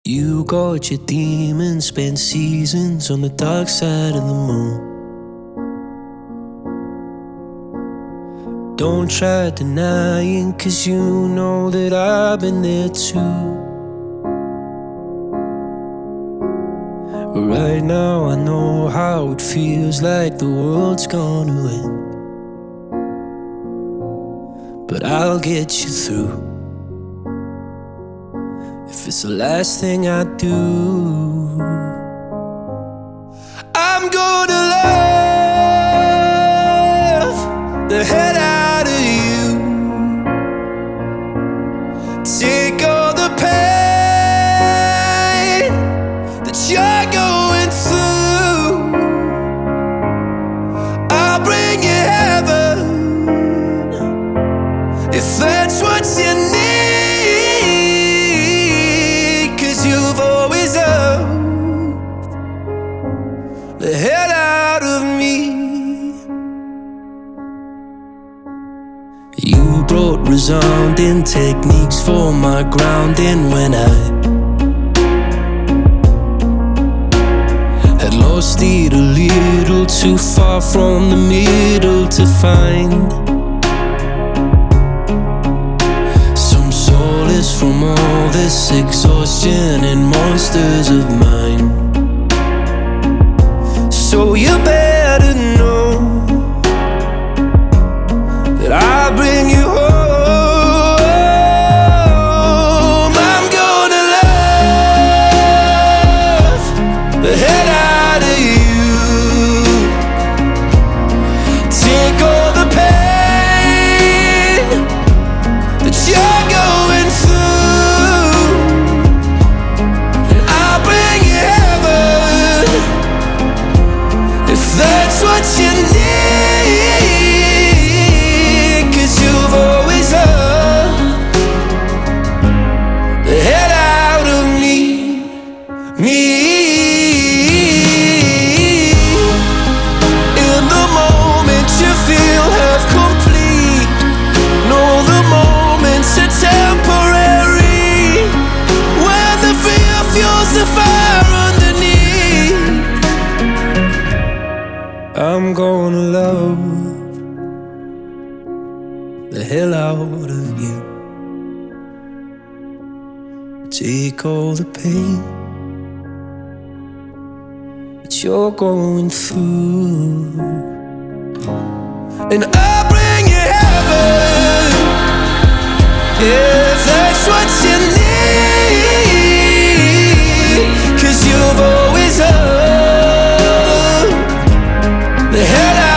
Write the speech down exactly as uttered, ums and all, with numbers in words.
You got your demons, spent seasons on the dark side of the moon. Don't try denying, cause you know that I've been there too. Right now I know how it feels like the world's gonna end, but I'll get you through if it's the last thing I do. I'm gonna love the head out of you, take all the pain that you're going through. I'll bring you heaven if that's what you need. The hell out of me. You brought resounding techniques for my grounding when I had lost it a little too far from the middle to find some solace from all this exhaustion and monsters of mine. So you better know that I'll bring you home. I'm gonna love the hell out of you, take all the pain that you're going through, and I'll bring you heaven if that's what you need, cause you've always loved the hell out of me, me. In the moment you feel half complete, know the moments are temporary, when the fear fuels the fire underneath. I'm gonna love the hell out of you, take all the pain that you're going through, and I'll bring you heaven if that's what you need, cause you've always loved the hell out of me.